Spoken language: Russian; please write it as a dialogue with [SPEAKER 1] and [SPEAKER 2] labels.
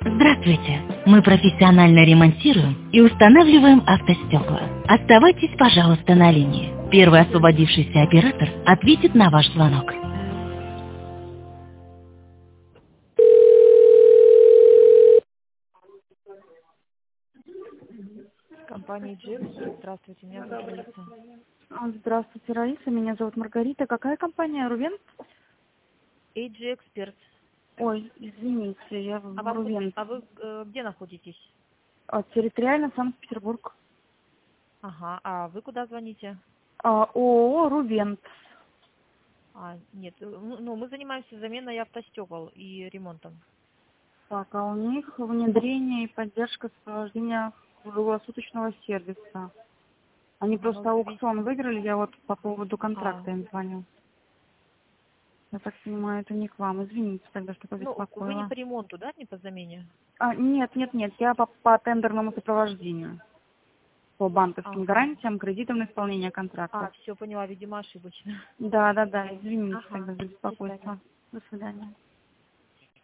[SPEAKER 1] Здравствуйте! Мы профессионально ремонтируем и устанавливаем автостекла. Оставайтесь, пожалуйста, на линии. Первый освободившийся оператор ответит на ваш звонок. Компания GX. Здравствуйте, меня зовут Раиса.
[SPEAKER 2] Здравствуйте, Раиса. Меня зовут Маргарита. Какая компания? Рувен?
[SPEAKER 1] AG Expert.
[SPEAKER 2] Ой, извините, я в Рувен.
[SPEAKER 1] А вы где находитесь?
[SPEAKER 2] Территориально Санкт-Петербург.
[SPEAKER 1] Ага, а вы куда звоните?
[SPEAKER 2] ООО «Рувен».
[SPEAKER 1] Нет, мы занимаемся заменой автостекол и ремонтом.
[SPEAKER 2] Так, а у них внедрение и поддержка сопровождения круглосуточного сервиса. Они просто аукцион выиграли, я вот по поводу контракта им звоню. Я так понимаю, это не к вам. Извините тогда, что побеспокоила.
[SPEAKER 1] Вы не по ремонту, да, не по замене?
[SPEAKER 2] Нет, я по тендерному сопровождению. По банковским гарантиям, кредитам на исполнение контракта.
[SPEAKER 1] Все, поняла, видимо, ошибочно.
[SPEAKER 2] Да, извините
[SPEAKER 1] Ага,
[SPEAKER 2] тогда за
[SPEAKER 1] до свидания.
[SPEAKER 2] беспокойство. До свидания.